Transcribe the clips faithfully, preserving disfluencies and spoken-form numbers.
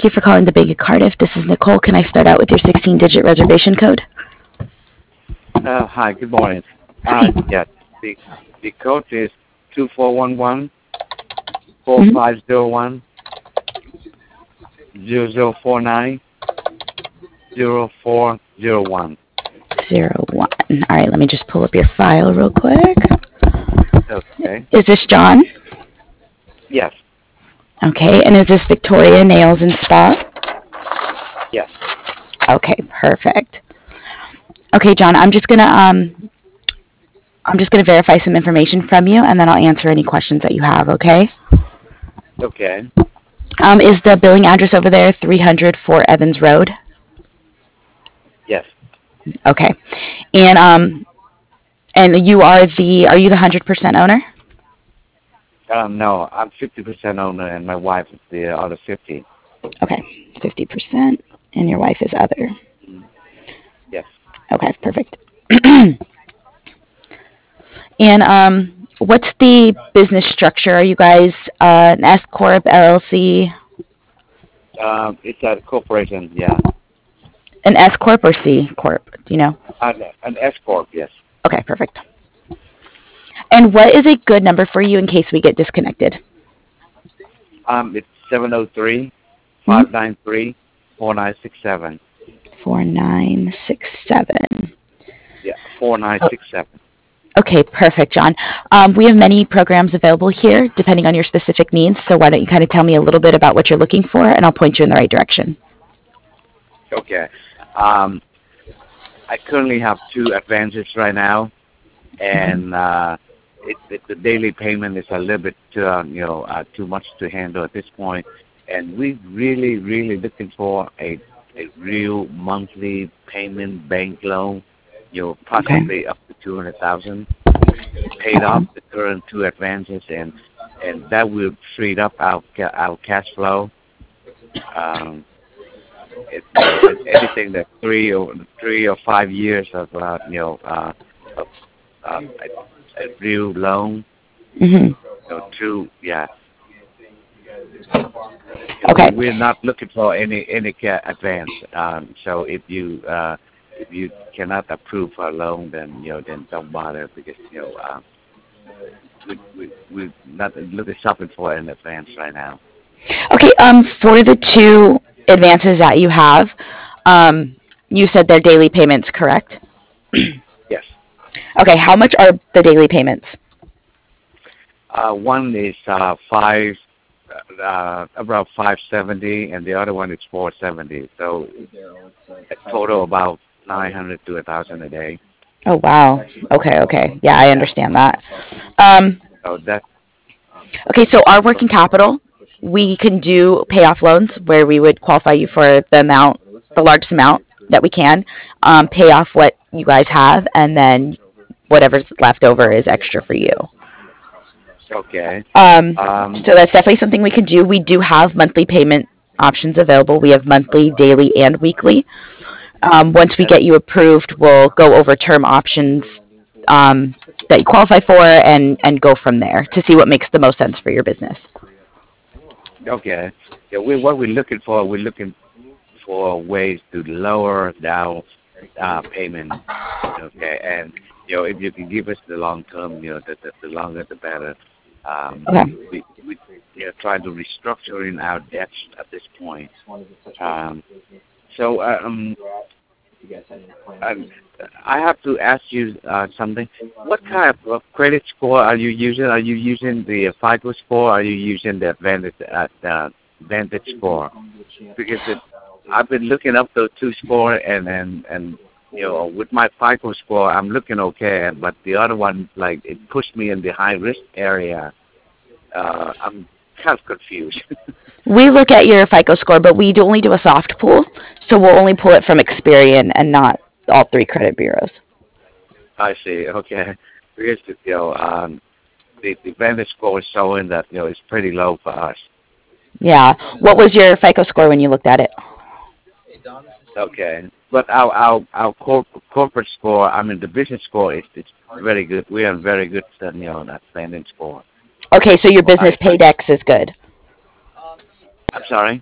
Thank you for calling the Bank of Cardiff. This is Nicole. Can I start out with your sixteen-digit reservation code? Uh, hi, good morning. Hi. Uh, yeah, the the code is two four one one four Mhm. five zero one zero zero four nine zero four zero one. Zero one. All right, let me just pull up your file real quick. Okay. Is this John? Yes. Okay, and is this Victoria Nails and Spa? Yes. Okay, perfect. Okay, John, I'm just gonna um, I'm just gonna verify some information from you, and then I'll answer any questions that you have. Okay. Okay. Um, is the billing address over there three hundred Fort Evans Road? Yes. Okay, and um, and you are the are you the hundred percent owner? Um, no, I'm fifty percent owner, and my wife is the other fifty. Okay, fifty percent, and your wife is other. Mm, yes. Okay, perfect. And um, what's the business structure? Are you guys uh, an S corp, L L C, Um, it's a corporation. Yeah. an S corp or C corp? Do you know? An an S corp. Yes. Okay, perfect. And what is a good number for you in case we get disconnected? Um, it's seven zero three Hmm? five nine three four nine six seven. Four nine six seven. Yeah, four nine Oh, six seven. okay, perfect, John. Um, we have many programs available here depending on your specific needs. So why don't you kind of tell me a little bit about what you're looking for, and I'll point you in the right direction. Okay. Um, I currently have two advances right now, Mhm. and uh, it, it, the daily payment is a little bit, uh, you know, uh, too much to handle at this point. And we really, really looking for a a real monthly payment bank loan, you know, Okay. possibly up to two hundred thousand, paid off Okay. the current two advances, and and that will free up our ca- our cash flow. Um, it, you know, and anything that three or three or five years of, uh, you know, uh, of uh, a, a real loan, Hmm. you know, to, yeah, you know, we Okay. we're not looking for any any ca- advance. Um, so if you uh, if you cannot approve a loan, then you know, then don't bother because you know, uh, we we we're not looking shopping for an advance right now. Okay. Um, for the two advances that you have, um, you said they're daily payments, correct? Yes. Okay. How much are the daily payments? Uh, one is uh, five, uh, about five seventy, and the other one is four seventy. So a total about nine hundred to a thousand a day. Oh wow. Okay. Okay. Yeah, I Yeah. understand that. Um, So that. okay. So our So, working capital, we can do payoff loans where we would qualify you for the amount, the largest amount that we can, um, pay off what you guys have, and then whatever's left over is extra for you. okay. Um, Um. so that's definitely something we could do. We do have monthly payment options available. We have monthly, daily, and weekly. Um, once we Okay. get you approved, we'll go over term options um, that you qualify for and and go from there to see what makes the most sense for your business. Okay. Yeah. We what we're looking for. We're looking for ways to lower down uh, payment. Okay. And you know, if you can give us the long term, you know, the the, the longer the better. Um. Okay. We we you know, trying to restructuring our debts at this point. Um. So um. Um, I have to ask you uh, something. What kind of uh, credit score are you using? Are you using the FICO score? Or are you using the Advantage uh, the Advantage score? Because it, I've been looking up those two scores, and and and you know, with my FICO score, I'm looking okay, but the other one, like, it pushed me in the high risk area. Uh, I'm kind of confused. We look at your FICO score, but we do only do a soft pull, so we'll only pull it from Experian and not all three credit bureaus. I see. Okay, because you know, um, the the Advantage score is showing that you know it's pretty low for us. Yeah. What was your FICO score when you looked at it? Okay, but our our our corp, corporate score, I mean the business score is it's very good. We have very good, uh, you know, that standing score. Okay, so your So business I, I Paydex is good. I'm sorry.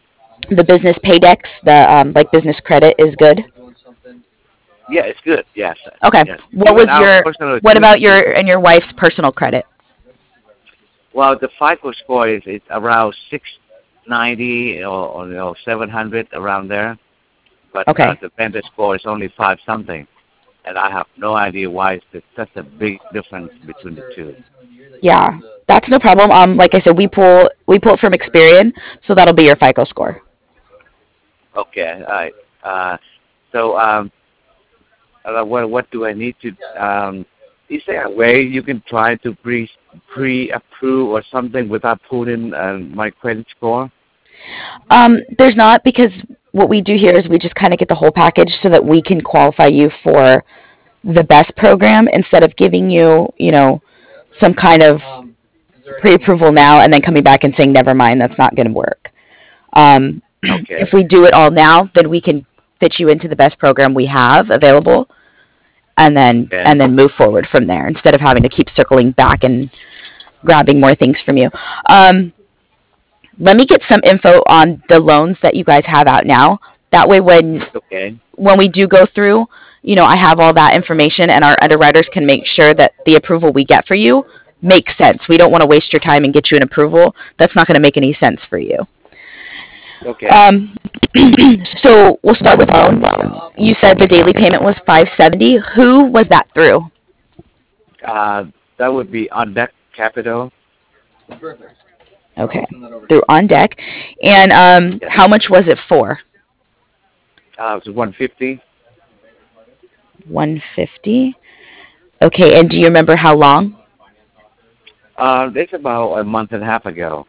The business paydex, the um, like business credit, is good. Yeah, it's good. Yes, Okay. yes. What Even was our your personal what too. about your and your wife's personal credit? Well, the FICO score is, is around six ninety or, or you know seven hundred around there, but uh, Okay. the vendor score is only five something, and I have no idea why it's such a big difference between the two. Yeah, that's no problem. Um, like I said, we pull we pull it from Experian, so that'll be your FICO score. Okay, all right. Uh, so um, uh, what what do I need to um? Is there a way you can try to pre pre approve or something without putting uh, my credit score? Um, there's not, because what we do here is we just kind of get the whole package so that we can qualify you for the best program instead of giving you, you know, some kind of pre-approval now and then coming back and saying never mind, that's not going to work. Um, if Okay. we do it all now, then we can fit you into the best program we have available, and then Okay. and then move forward from there instead of having to keep circling back and grabbing more things from you. Um, let me get some info on the loans that you guys have out now. That way, when Okay. when we do go through, you know, I have all that information, and our underwriters can make sure that the approval we get for you makes sense. We don't want to waste your time and get you an approval that's not going to make any sense for you. Okay. Um, so we'll start with loan. You said the daily payment was five seventy. Who was that through? Uh, that would be on deck capital. Okay, through On Deck. And um, Yes. how much was it for? Uh, it's one fifty. one fifty. Okay, and do you remember how long? Uh, it's about a month and a half ago.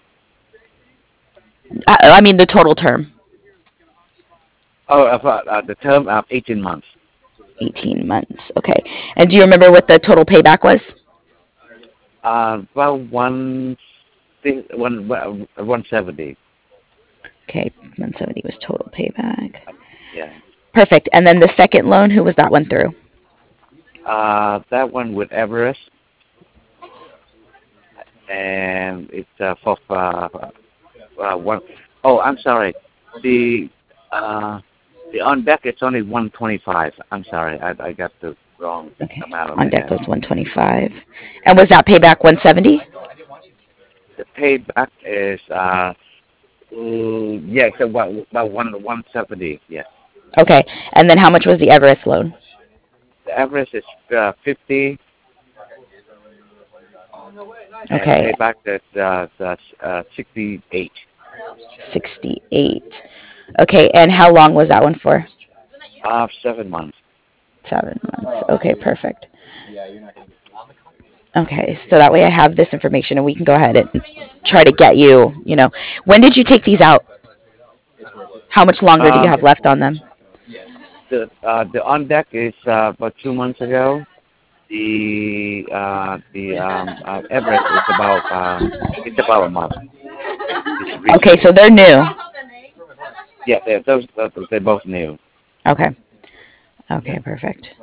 I, I mean the total term. Oh, about uh, the term of eighteen months. eighteen months. Okay. And do you remember what the total payback was? Uh, about one thing, one one seventy. Okay, one seventy was total payback. Yeah. Perfect. And then the second loan, who was that one through? Uh, that one with Everest, and it's uh, for uh, uh, one. Oh, I'm sorry. The uh, the on deck it's only one twenty five. I'm sorry, I I got the wrong Okay. amount on On my deck head. was one twenty-five. And was that payback one seventy? The payback is uh, mm, yeah, it's about about one one seventy. Yes. Okay. And then how much was the Everest loan? The average is uh, fifty, and the Okay. payback is uh, the, uh, sixty-eight. sixty-eight. Okay. And how long was that one for? Uh, seven months. Seven months. Okay, perfect. Okay, so that way I have this information and we can go ahead and try to get you, you know. When did you take these out? How much longer do you Um, have left on them? the uh, the on deck is uh, about two months ago. The uh, the um, uh, Everest is about um, it's about a month. It's Okay, recently. so they're new. Yeah, they're, those uh, they're both new. Okay. Okay, perfect.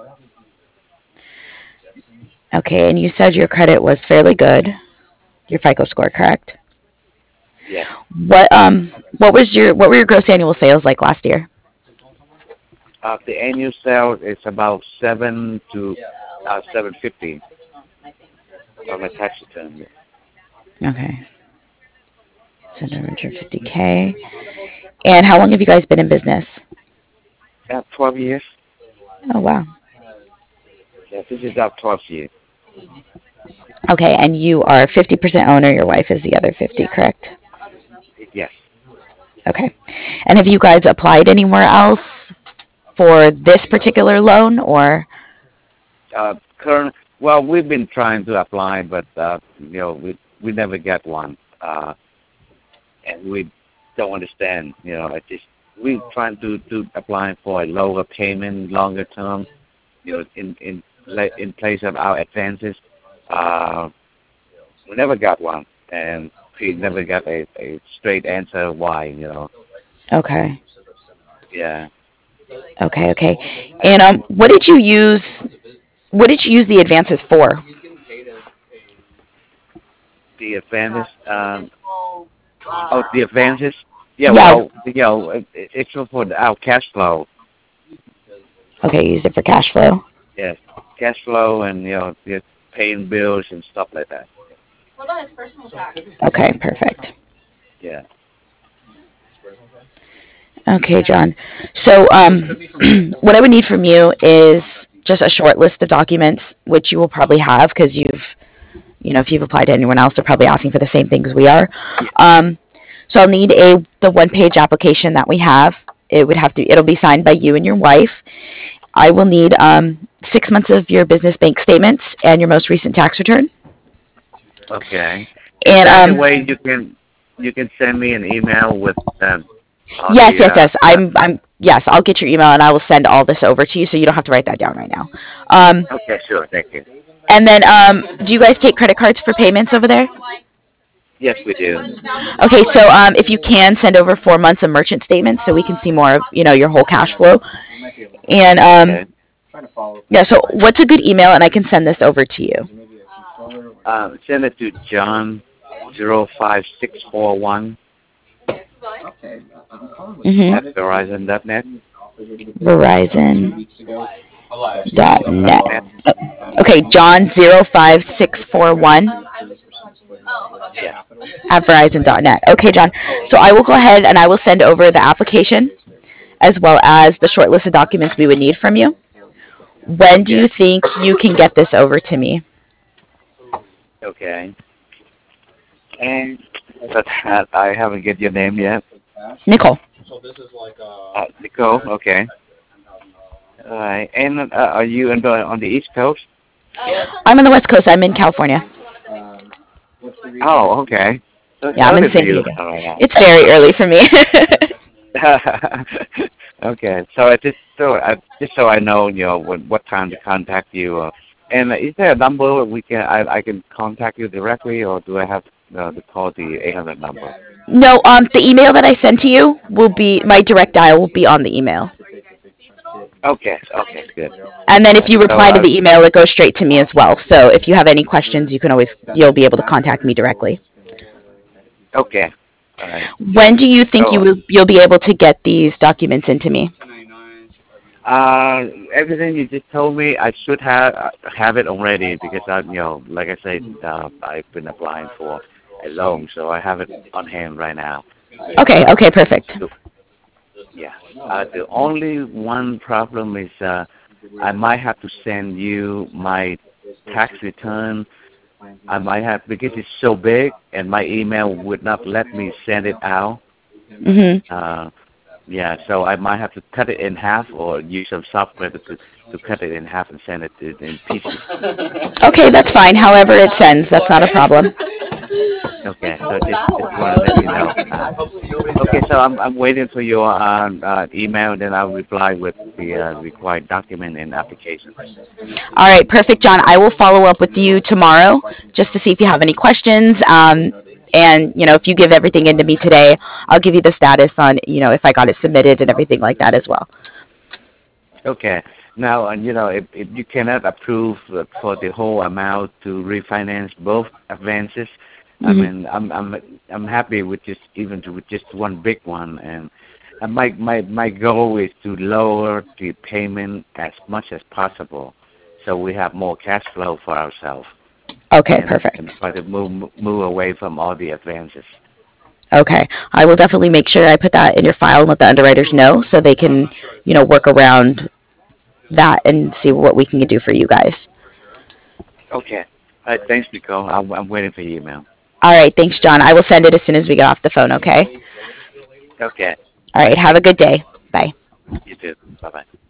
Okay, and you said your credit was fairly good. Your FICO score, correct? Yes. What um what was your what were your gross annual sales like last year? Uh, the annual sale is about seven to uh, seven fifty on my tax return. Okay. seven hundred fifty k. And how long have you guys been in business? Yeah, twelve years. Oh wow. Yeah, this is our twelfth year. Okay, and you are fifty percent owner, your wife is the other fifty, correct? Yes. Okay. And have you guys applied anywhere else for this particular loan or Uh, current. Well, we've been trying to apply, but uh, you know, we we never get one, uh, and we don't understand. You know, it just we trying to to apply for a lower payment, longer term. You know, in in pla- in place of our advances. Uh, we never got one, and we never got a, a straight answer why. You know, okay. yeah. Okay, okay. And um what did you use what did you use the advances for? The advances. Um, oh, the advances. Yeah, Yeah. well, you know, it, it's for the, our cash flow. Okay, use it for cash flow. Yes, cash flow and you know, just paying bills and stuff like that. Okay, perfect. Yeah. Okay, John. So, um, what I would need from you is just a short list of documents, which you will probably have because you've, you know, if you've applied to anyone else, they're probably asking for the same things we are. Yeah. Um, so I'll need a the one page application that we have. It would have to. It'll be signed by you and your wife. I will need um, six months of your business bank statements and your most recent tax return. Okay. Is And there any um, way you can you can send me an email with um, all yes, the yes, uh, yes. I'm, I'm, yes. I'll get your email and I will send all this over to you, so you don't have to write that down right now. Um, Okay, sure. Thank you. and then, um, do you guys take credit cards for payments over there? Yes, we do. Okay, so um, if you can send over four months of merchant statements, so we can see more of you know your whole cash flow. And um, Okay. yeah, so what's a good email, and I can send this over to you. Um, send it to John zero five six four one at Mm-hmm. Verizon dot net. Verizon dot Dot net. net. Okay, John zero five six four one Yes. at Verizon dot net. Okay, John. So I will go ahead and I will send over the application as well as the short list of documents we would need from you. When do you Okay. think you can get this over to me? Okay. And but uh, I haven't get your name yet. Nicole. Uh, Nicole. Okay. All right. And uh, are you on the on the East Coast? I'm on the West Coast. I'm in California. Oh, okay. So it's Yeah, I'm in early for San you Diego. right now. It's very early for me. Okay. So I just so I just so I know, you know, what what time to contact you. Uh, and is there a number we can I I can contact you directly, or do I have uh, to call the eight hundred number? No, um, the email that I send to you will be my direct dial will be on the email. Okay. Okay. Good. And then All if right. you So reply to uh, the email, it goes straight to me as well. So if you have any questions, you can always you'll be able to contact me directly. okay. All right. When do you think you So will you'll be able to get these documents into me? uh, everything you just told me, I should have uh, have it already because I, you know, like I said, uh, I've been applying for a loan, so I have it on hand right now. Okay, Uh, okay, perfect. the, yeah. Uh, the only one problem is uh, I might have to send you my tax return. I might have because it's so big, and my email would not let me send it out. Mhm. Uh, Yeah, so I might have to cut it in half or use some software to to cut it in half and send it in, in pieces. Okay, that's fine. However it sends, that's not a problem. Okay, so just just want to let you know. Uh, okay, so I'm I'm waiting for your uh, uh, email, then I'll reply with the uh, required document and application. All right, perfect, John. I will follow up with you tomorrow just to see if you have any questions. Um, and you know, if you give everything into me today, I'll give you the status on you know if I got it submitted and everything like that as well. Okay. Now, and you know, if, if you cannot approve uh, for the whole amount to refinance both advances, I Hmm. mean, I'm I'm I'm happy with just even to, with just one big one, and, and my my my goal is to lower the payment as much as possible, so we have more cash flow for ourselves, Okay, and and perfect. try to move move away from all the advances. Okay, I will definitely make sure I put that in your file and let the underwriters know so they can you know work around that and see what we can do for you guys. Okay. All right. Thanks, Nicole. I'm I'm waiting for your email. All right, thanks, John. I will send it as soon as we get off the phone. Okay. Okay. All All right. right. Have a Thank you. good day. Bye. You too. Bye bye.